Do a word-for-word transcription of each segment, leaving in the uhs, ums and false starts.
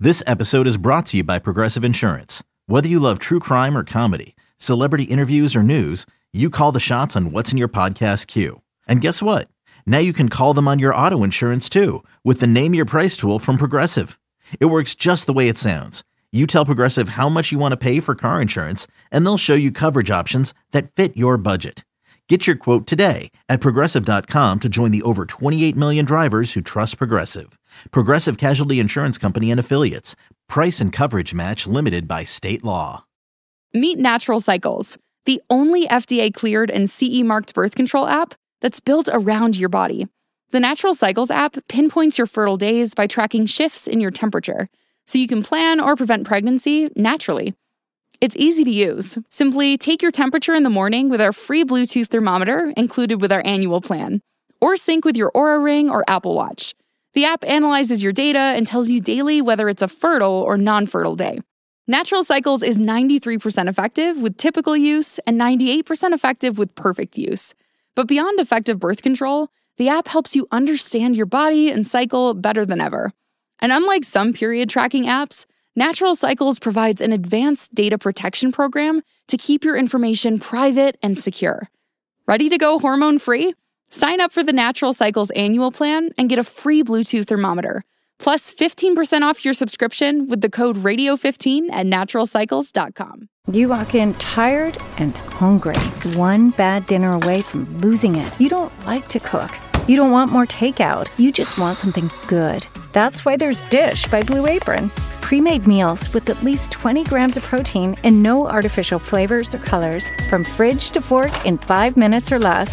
This episode is brought to you by Progressive Insurance. Whether you love true crime or comedy, celebrity interviews or news, you call the shots on what's in your podcast queue. And guess what? Now you can call them on your auto insurance too with the Name Your Price tool from Progressive. It works just the way it sounds. You tell Progressive how much you want to pay for car insurance, and they'll show you coverage options that fit your budget. Get your quote today at Progressive dot com to join the over twenty-eight million drivers who trust Progressive. Progressive Casualty Insurance Company and Affiliates. Price and coverage match limited by state law. Meet Natural Cycles, the only F D A-cleared and C E-marked birth control app that's built around your body. The Natural Cycles app pinpoints your fertile days by tracking shifts in your temperature, so you can plan or prevent pregnancy naturally. It's easy to use. Simply take your temperature in the morning with our free Bluetooth thermometer included with our annual plan, or sync with your Oura Ring or Apple Watch. The app analyzes your data and tells you daily whether it's a fertile or non-fertile day. Natural Cycles is ninety-three percent effective with typical use and ninety-eight percent effective with perfect use. But beyond effective birth control, the app helps you understand your body and cycle better than ever. And unlike some period tracking apps, Natural Cycles provides an advanced data protection program to keep your information private and secure. Ready to go hormone-free? Sign up for the Natural Cycles annual plan and get a free Bluetooth thermometer, plus fifteen percent off your subscription with the code radio fifteen at natural cycles dot com. You walk in tired and hungry, one bad dinner away from losing it. You don't like to cook. You don't want more takeout. You just want something good. That's why there's Dish by Blue Apron. Pre-made meals with at least twenty grams of protein and no artificial flavors or colors. From fridge to fork in five minutes or less.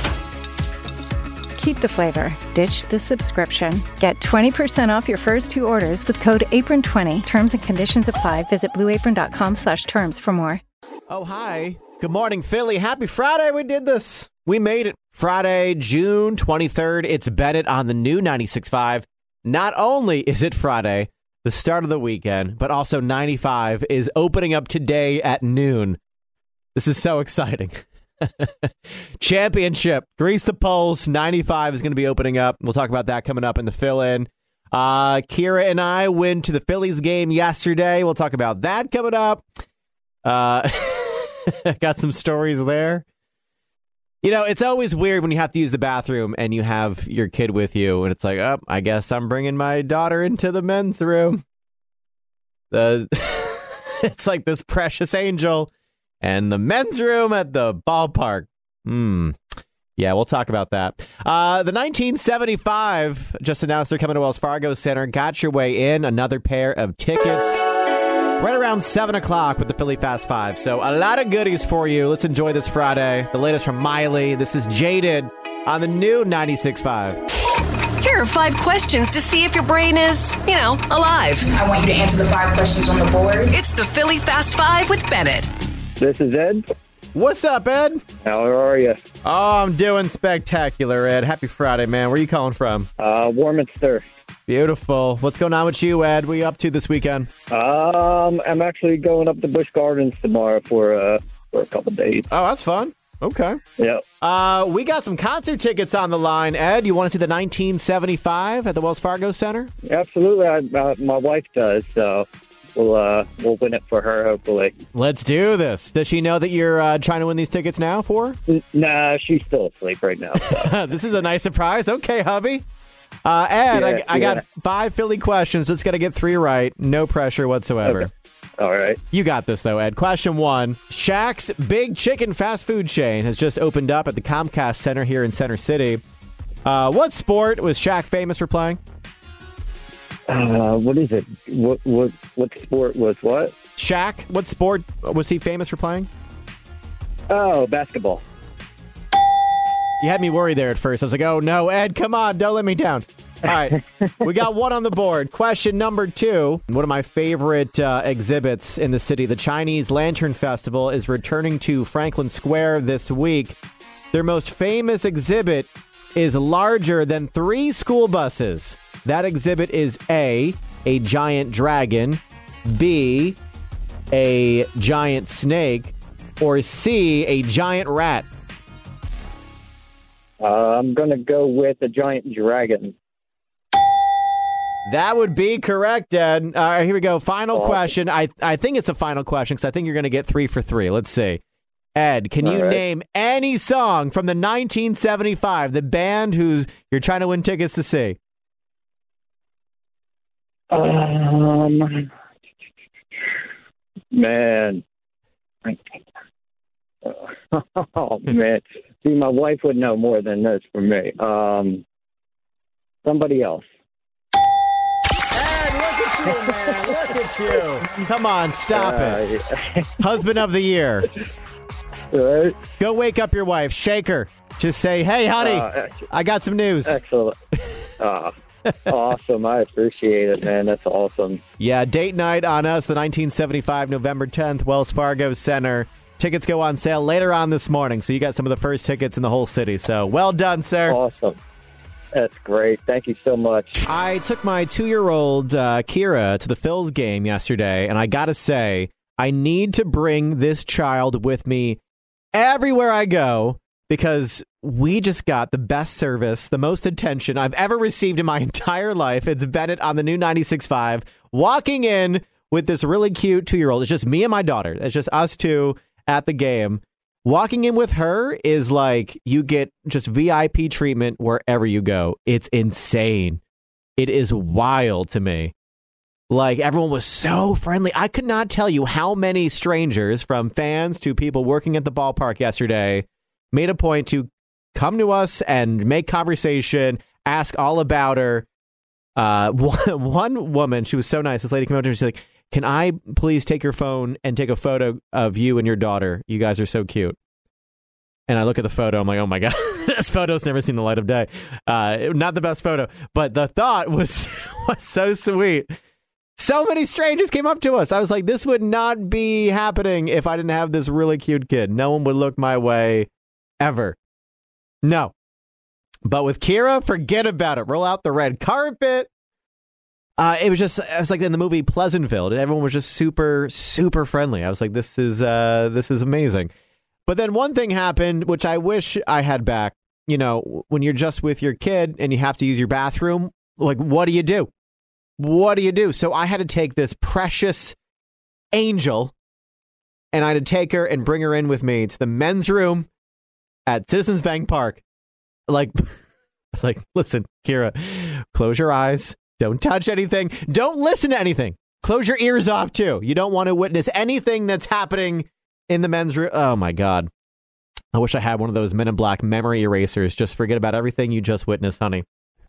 Keep the flavor. Ditch the subscription. Get twenty percent off your first two orders with code apron twenty. Terms and conditions apply. Visit blue apron dot com slash terms for more. Oh, hi. Good morning, Philly. Happy Friday. We did this. We made it. Friday, June twenty-third. It's Bennett on the new ninety-six point five. Not only is it Friday, the start of the weekend, but also ninety-five is opening up today at noon. This is so exciting. Championship. Grease the polls. ninety-five is going to be opening up. We'll talk about that coming up in the fill-in. Uh, Kira and I went to the Phillies game yesterday. We'll talk about that coming up. Uh, got some stories there. You know, it's always weird when you have to use the bathroom and you have your kid with you, and it's like, oh, I guess I'm bringing my daughter into the men's room. The it's like this precious angel and the men's room at the ballpark. Hmm. Yeah, we'll talk about that. Uh, the nineteen seventy-five just announced they're coming to Wells Fargo Center. Got your way in. Another pair of tickets. Right around seven o'clock with the Philly Fast Five. So a lot of goodies for you. Let's enjoy this Friday. The latest from Miley. This is Jaded on the new ninety-six point five. Here are five questions to see if your brain is, you know, alive. I want you to answer the five questions on the board. It's the Philly Fast Five with Bennett. This is Ed. What's up, Ed? How are you? Oh, I'm doing spectacular, Ed. Happy Friday, man. Where are you calling from? Uh, Warminster. Beautiful. What's going on with you, Ed? What are you up to this weekend? Um, I'm actually going up to Busch Gardens tomorrow for uh for a couple days. Oh, that's fun. Okay. Yep. Uh, we got some concert tickets on the line, Ed. You want to see the nineteen seventy-five at the Wells Fargo Center? Absolutely. I, uh, my wife does, so we'll uh we'll win it for her, hopefully. Let's do this. Does she know that you're uh, trying to win these tickets now for her? N- nah, she's still asleep right now. So. This is a nice surprise. Okay, hubby. Uh, Ed, Yeah, I, I yeah. got five Philly questions. Just got to get three right. No pressure whatsoever. Okay. All right. You got this, though, Ed. Question one. Shaq's Big Chicken fast food chain has just opened up at the Comcast Center here in Center City. Uh, what sport was Shaq famous for playing? Uh, what is it? What what what sport was what? Shaq, what sport was he famous for playing? Oh, basketball. You had me worried there at first. I was like, oh, no, Ed, come on. Don't let me down. All right. We got one on the board. Question number two. One of my favorite uh, exhibits in the city, the Chinese Lantern Festival, is returning to Franklin Square this week. Their most famous exhibit is larger than three school buses. That exhibit is A, a giant dragon, B, a giant snake, or C, a giant rat. Uh, I'm going to go with a giant dragon. That would be correct, Ed. All right, here we go. Final Oh. question. I, I think it's a final question because I think you're going to get three for three. Let's see. Ed, can All you right. name any song from the nineteen seventy-five, the band who you're trying to win tickets to see? Um, man. Oh, man. See, my wife would know more than this for me. Um, somebody else. Ed, look at you, man. Look at you. Come on, stop it. Uh, Husband of the year. right? Go wake up your wife. Shake her. Just say, hey, honey, Uh, I got some news. Excellent. Uh, awesome. I appreciate it, man. That's awesome. Yeah, date night on us, the nineteen seventy-five, November tenth, Wells Fargo Center. Tickets go on sale later on this morning, so you got some of the first tickets in the whole city. So well done, sir. Awesome. That's great. Thank you so much. I took my two-year-old uh, Kira to the Phils game yesterday, and I got to say, I need to bring this child with me everywhere I go because we just got the best service, the most attention I've ever received in my entire life. It's Bennett on the new ninety-six point five, walking in with this really cute two-year-old. It's just me and my daughter. It's just us two at the game. Walking in with her is like you get just V I P treatment wherever you go. It's insane. It is wild to me. Like, everyone was so friendly. I could not tell you how many strangers, from fans to people working at the ballpark yesterday, made a point to come to us and make conversation, ask all about her. Uh, one, one woman, she was so nice. This lady came up to me and she's like, can I please take your phone and take a photo of you and your daughter? You guys are so cute. And I look at the photo. I'm like, oh, my God, this photo's never seen the light of day. Uh, not the best photo, but the thought was, was so sweet. So many strangers came up to us. I was like, this would not be happening if I didn't have this really cute kid. No one would look my way ever. No. But with Kira, forget about it. Roll out the red carpet. Uh, it was just, it was like in the movie Pleasantville. Everyone was just super, super friendly. I was like, this is, uh, this is amazing. But then one thing happened, which I wish I had back. You know, when you're just with your kid and you have to use your bathroom, like, what do you do? What do you do? So I had to take this precious angel and I had to take her and bring her in with me to the men's room at Citizens Bank Park. Like, I was like, listen, Kira, close your eyes. Don't touch anything. Don't listen to anything. Close your ears off, too. You don't want to witness anything that's happening in the men's room. Oh, my God. I wish I had one of those Men in Black memory erasers. Just forget about everything you just witnessed, honey.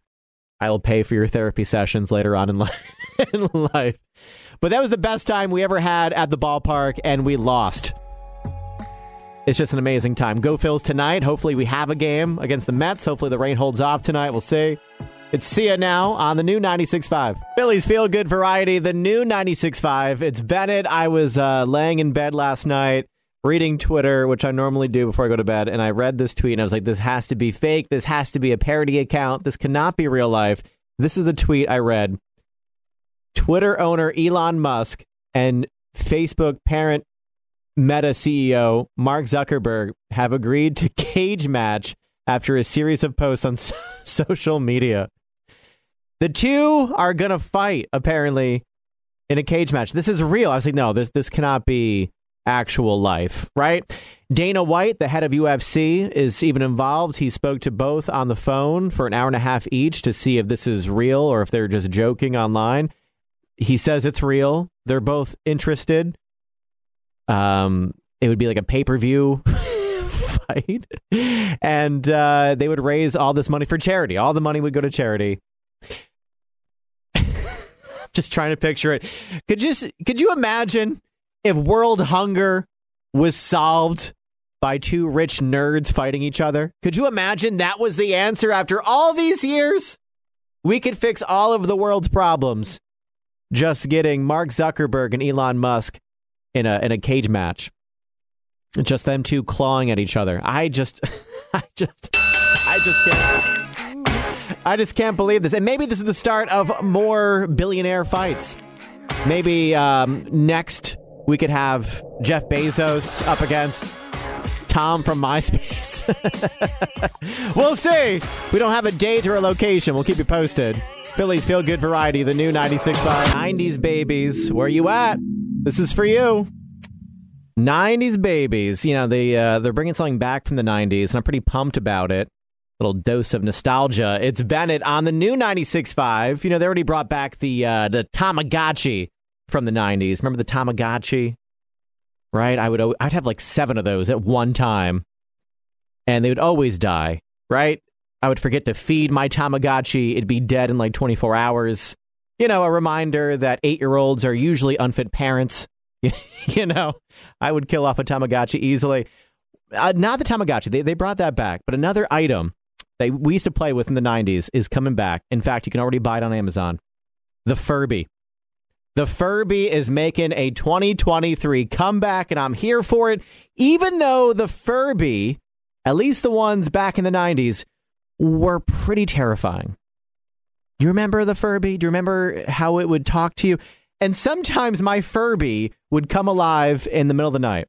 I will pay for your therapy sessions later on in life. in life. But that was the best time we ever had at the ballpark, and we lost. It's just an amazing time. Go Phils tonight. Hopefully we have a game against the Mets. Hopefully the rain holds off tonight. We'll see. It's Sia now on the new ninety-six point five. Phillies Feel Good Variety, the new ninety-six point five. It's Bennett. I was uh, laying in bed last night, reading Twitter, which I normally do before I go to bed, and I read this tweet, and I was like, this has to be fake. This has to be a parody account. This cannot be real life. This is a tweet I read. Twitter owner Elon Musk and Facebook parent Meta C E O Mark Zuckerberg have agreed to cage match after a series of posts on so- social media. The two are going to fight, apparently, in a cage match. This is real. I was like, no, this this cannot be actual life, right? Dana White, the head of U F C, is even involved. He spoke to both on the phone for an hour and a half each to see if this is real or if they're just joking online. He says it's real. They're both interested. Um, it would be like a pay-per-view fight. And uh, they would raise all this money for charity. All the money would go to charity. Just trying to picture it. Could you, could you imagine if world hunger was solved by two rich nerds fighting each other? Could you imagine that was the answer after all these years? We could fix all of the world's problems just getting Mark Zuckerberg and Elon Musk in a in a cage match. Just them two clawing at each other. I just, I just, I just can't. I just can't believe this. And maybe this is the start of more billionaire fights. Maybe um, next we could have Jeff Bezos up against Tom from MySpace. We'll see. We don't have a date or a location. We'll keep you posted. Philly's Feel Good Variety, the new ninety-six point five. nineties babies, where you at? This is for you. nineties babies. You know, they, uh, they're bringing something back from the nineties, and I'm pretty pumped about it. Little dose of nostalgia. It's Bennett on the new ninety-six point five. You know, they already brought back the uh, the Tamagotchi from the nineties. Remember the Tamagotchi? Right? I would I'd have like seven of those at one time, and they would always die. Right? I would forget to feed my Tamagotchi. It'd be dead in like twenty-four hours. You know, a reminder that eight-year-olds are usually unfit parents. You know, I would kill off a Tamagotchi easily. Uh, not the Tamagotchi. They they brought that back, but another item that we used to play with in the nineties is coming back. In fact, you can already buy it on Amazon. The Furby. The Furby is making a twenty twenty-three comeback, and I'm here for it, even though the Furby, at least the ones back in the nineties, were pretty terrifying. You remember the Furby? Do you remember how it would talk to you? And sometimes my Furby would come alive in the middle of the night.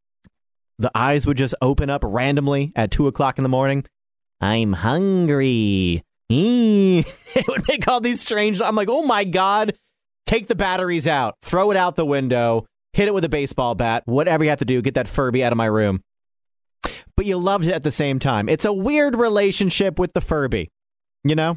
The eyes would just open up randomly at two o'clock in the morning. I'm hungry. It would make all these strange... I'm like, oh my God. Take the batteries out. Throw it out the window. Hit it with a baseball bat. Whatever you have to do. Get that Furby out of my room. But you loved it at the same time. It's a weird relationship with the Furby. You know?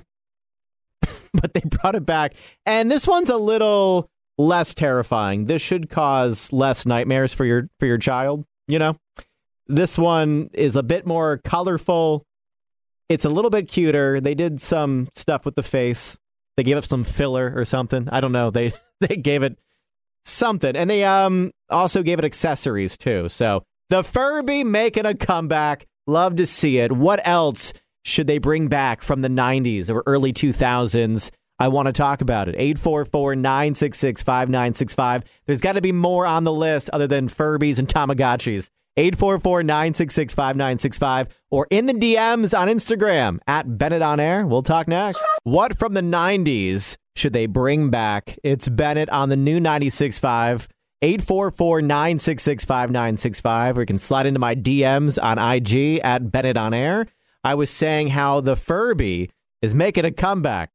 But they brought it back. And this one's a little less terrifying. This should cause less nightmares for your for your child. You know? This one is a bit more colorful. It's a little bit cuter. They did some stuff with the face. They gave it some filler or something. I don't know. They they gave it something. And they um also gave it accessories, too. So the Furby making a comeback. Love to see it. What else should they bring back from the nineties or early two thousands? I want to talk about it. eight four four, nine six six, five nine six five. There's got to be more on the list other than Furbies and Tamagotchis. eight four four, nine six six, five nine six five or in the D Ms on Instagram at Bennett on Air. We'll talk next. What from the nineties should they bring back? It's Bennett on the new ninety-six point five. eight four four, nine six six, five nine six five. Or you can slide into my D Ms on I G at Bennett on Air. I was saying how the Furby is making a comeback.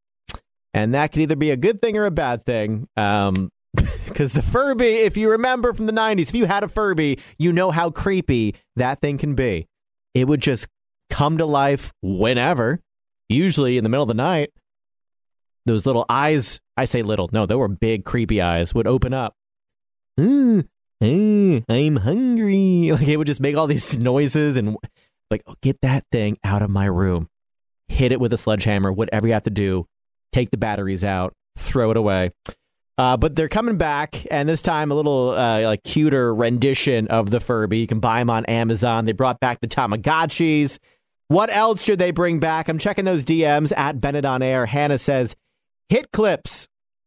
And that could either be a good thing or a bad thing. Um... Because the Furby, if you remember from the nineties, if you had a Furby, you know how creepy that thing can be. It would just come to life whenever, usually in the middle of the night. Those little eyes, I say little, no, they were big, creepy eyes, would open up. Mm, mm, I'm hungry. Like, it would just make all these noises and like, oh, get that thing out of my room. Hit it with a sledgehammer, whatever you have to do. Take the batteries out, throw it away. Uh, but they're coming back, and this time a little uh, like cuter rendition of the Furby. You can buy them on Amazon. They brought back the Tamagotchis. What else should they bring back? I'm checking those D Ms at Bennett on Air. Hannah says, hit clips.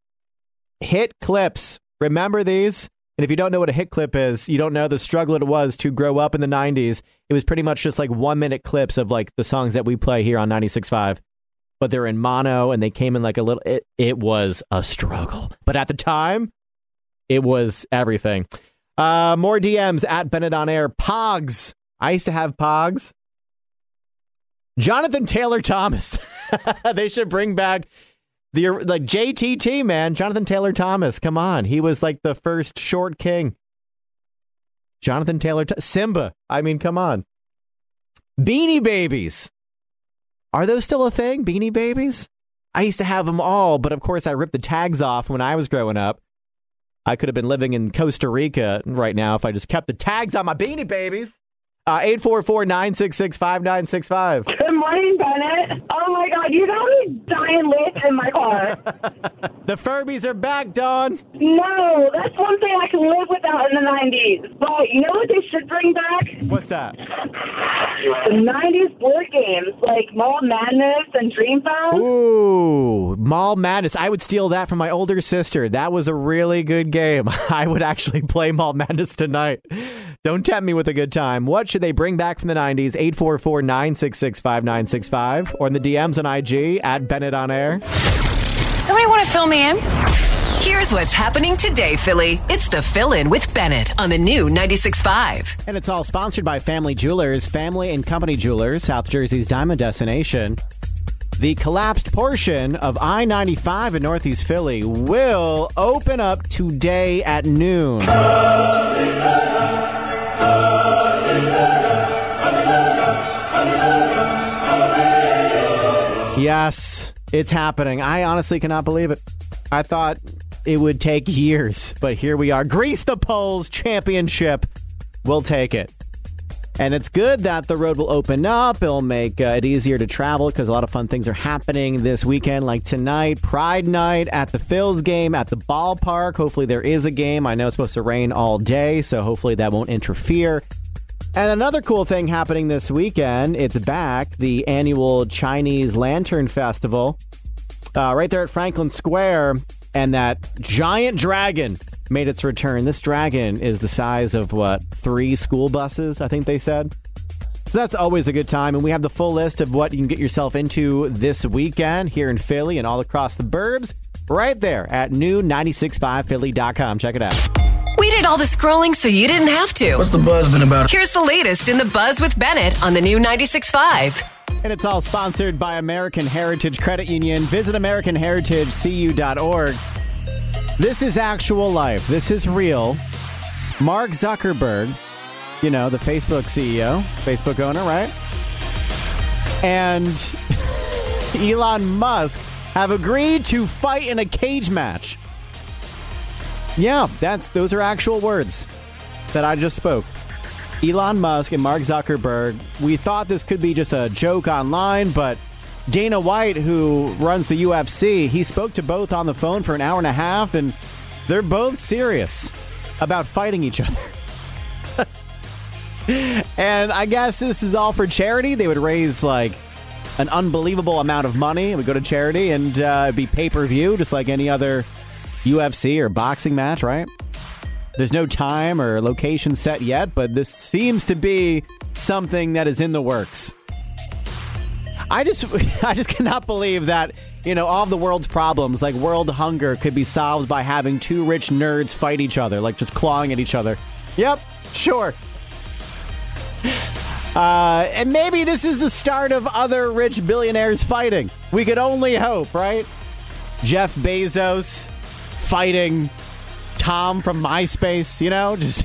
Hit clips. Remember these? And if you don't know what a hit clip is, you don't know the struggle it was to grow up in the nineties. It was pretty much just like one minute clips of like the songs that we play here on ninety-six point five. But they're in mono, and they came in like a little... It, it was a struggle. But at the time, it was everything. Uh, more D Ms at Bennett on Air. Pogs. I used to have Pogs. Jonathan Taylor Thomas. They should bring back the like J T T, man. Jonathan Taylor Thomas. Come on. He was like the first short king. Jonathan Taylor... Th- Simba. I mean, come on. Beanie Babies. Are those still a thing? Beanie Babies? I used to have them all, but of course I ripped the tags off when I was growing up. I could have been living in Costa Rica right now if I just kept the tags on my Beanie Babies. Uh, eight four four, nine six six, five nine six five. Good morning, Bennett. Oh, my God. You got me dying lit in my car. The Furbies are back, Dawn. No, that's one thing I can live without in the nineties. But you know what they should bring back? What's that? The nineties board games, like Mall Madness and Dreambound. Ooh, Mall Madness. I would steal that from my older sister. That was a really good game. I would actually play Mall Madness tonight. Don't tempt me with a good time. What should they bring back from the nineties? eight four four, nine six six, five nine six five or in the D Ms on I G at Bennett on Air. Somebody want to fill me in? Here's what's happening today, Philly. It's the Fill-In with Bennett on the new ninety-six point five. And it's all sponsored by Family Jewelers, Family and Company Jewelers, South Jersey's diamond destination. the collapsed portion of I ninety-five in Northeast Philly will open up today at noon. Yes, it's happening. I honestly cannot believe it. I thought it would take years, but here we are. Grease the Poles Championship. We'll take it. And it's good that the road will open up. It'll make uh, it easier to travel because a lot of fun things are happening this weekend, like tonight, Pride Night at the Phils game at the ballpark. Hopefully there is a game. I know it's supposed to rain all day, so hopefully that won't interfere. And another cool thing happening this weekend, it's back, the annual Chinese Lantern Festival, uh, right there at Franklin Square, and that giant dragon made its return. This dragon is the size of, what, three school buses, I think they said. So that's always a good time, and we have the full list of what you can get yourself into this weekend here in Philly and all across the burbs right there at new nine six five philly dot com. Check it out. We did all the scrolling so you didn't have to. What's the buzz been about? Here's the latest in the Buzz with Bennett on the new ninety-six point five. And it's all sponsored by American Heritage Credit Union. Visit american heritage c u dot org. This is actual life. This is real. Mark Zuckerberg, you know, the Facebook C E O, Facebook owner, right? And Elon Musk have agreed to fight in a cage match. Yeah, that's those are actual words that I just spoke. Elon Musk and Mark Zuckerberg, we thought this could be just a joke online, but Dana White, who runs the U F C, he spoke to both on the phone for an hour and a half, and they're both serious about fighting each other. And I guess this is all for charity. They would raise, like, an unbelievable amount of money. It would go to charity and uh, it'd be pay-per-view, just like any other U F C or boxing match, right? There's no time or location set yet, but this seems to be something that is in the works. I just I just cannot believe that, you know, all of the world's problems, like world hunger, could be solved by having two rich nerds fight each other, like just clawing at each other. Yep, sure. Uh, and maybe this is the start of other rich billionaires fighting. We could only hope, right? Jeff Bezos fighting Tom from MySpace, you know, just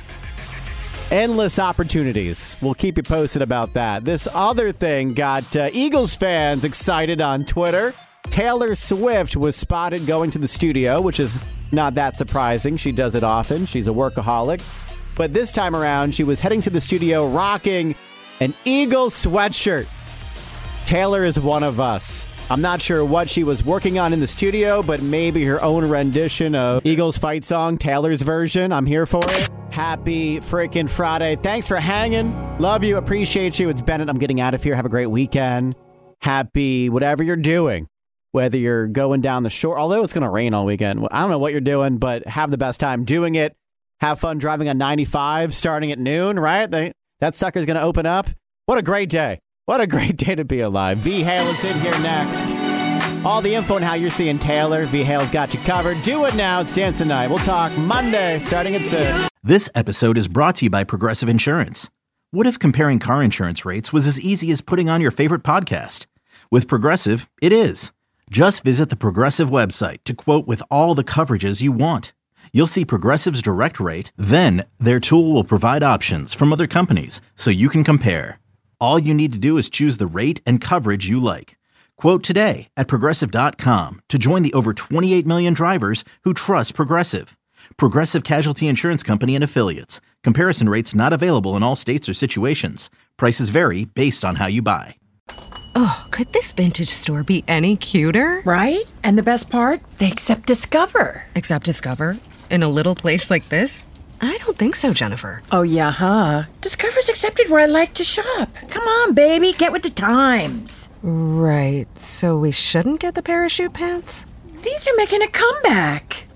endless opportunities. We'll keep you posted about that. This other thing got uh, Eagles fans excited on Twitter. Taylor Swift was spotted going to the studio, which is not that surprising. She does it often. She's a workaholic. But this time around, she was heading to the studio rocking an Eagle sweatshirt. Taylor is one of us. I'm not sure what she was working on in the studio, but maybe her own rendition of Eagles fight song, Taylor's version. I'm here for it. Happy freaking Friday. Thanks for hanging. Love you. Appreciate you. It's Bennett. I'm getting out of here. Have a great weekend. Happy whatever you're doing, whether you're going down the shore, although it's going to rain all weekend. I don't know what you're doing, but have the best time doing it. Have fun driving on ninety-five starting at noon, right? They, that sucker's going to open up. What a great day. What a great day to be alive. V. Hale is in here next. All the info on how you're seeing Taylor. V. Hale's got you covered. Do it now. It's Dance Tonight. We'll talk Monday starting at six. This episode is brought to you by Progressive Insurance. What if comparing car insurance rates was as easy as putting on your favorite podcast? With Progressive, it is. Just visit the Progressive website to quote with all the coverages you want. You'll see Progressive's direct rate, then their tool will provide options from other companies so you can compare. All you need to do is choose the rate and coverage you like. Quote today at progressive dot com to join the over twenty-eight million drivers who trust Progressive. Progressive Casualty Insurance Company and Affiliates. Comparison rates not available in all states or situations. Prices vary based on how you buy. Oh, could this vintage store be any cuter? Right? And the best part? They accept Discover. Accept Discover? In a little place like this? I don't think so, Jennifer. Oh, yeah, huh? Discover's accepted where I like to shop. Come on, baby, get with the times. Right, so we shouldn't get the parachute pants? These are making a comeback.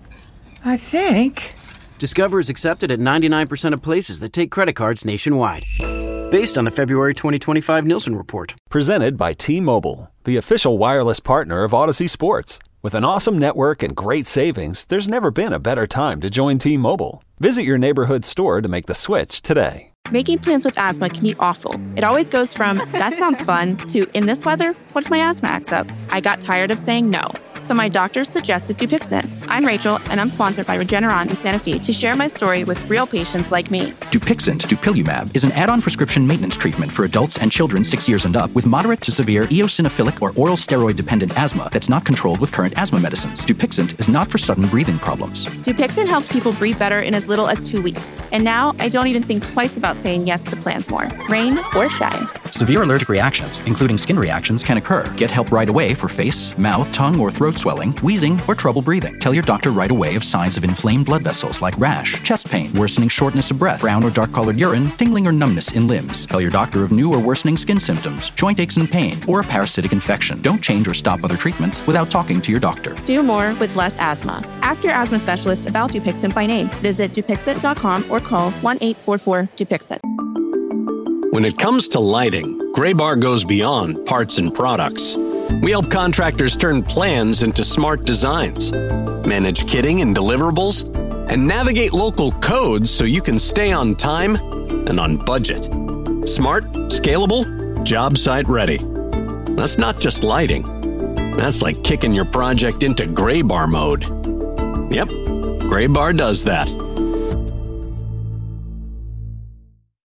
I think. Discover is accepted at ninety-nine percent of places that take credit cards nationwide. Based on the February twenty twenty-five Nielsen report. Presented by T-Mobile, the official wireless partner of Odyssey Sports. With an awesome network and great savings, there's never been a better time to join T-Mobile. Visit your neighborhood store to make the switch today. Making plans with asthma can be awful. It always goes from, that sounds fun, to, in this weather, what if my asthma acts up? I got tired of saying no, so my doctor suggested Dupixent. I'm Rachel, and I'm sponsored by Regeneron and Sanofi to share my story with real patients like me. Dupixent, dupilumab, is an add-on prescription maintenance treatment for adults and children six years and up with moderate to severe eosinophilic or oral steroid-dependent asthma that's not controlled with current asthma medicines. Dupixent is not for sudden breathing problems. Dupixent helps people breathe better in as little as two weeks. And now I don't even think twice about saying yes to plans more, rain or shine. Severe allergic reactions, including skin reactions, can occur. Get help right away for face, mouth, tongue, or throat swelling, wheezing, or trouble breathing. Tell your doctor right away of signs of inflamed blood vessels like rash, chest pain, worsening shortness of breath, brown or dark-colored urine, tingling or numbness in limbs. Tell your doctor of new or worsening skin symptoms, joint aches and pain, or a parasitic infection. Don't change or stop other treatments without talking to your doctor. Do more with less asthma. Ask your asthma specialist about Dupixent by name. Visit Dupixent dot com or call one eight four four Dupixent. When it comes to lighting, Graybar goes beyond parts and products. We help contractors turn plans into smart designs, manage kitting and deliverables, and navigate local codes so you can stay on time and on budget. Smart, scalable, job site ready. That's not just lighting. That's like kicking your project into Graybar mode. Yep, Graybar does that.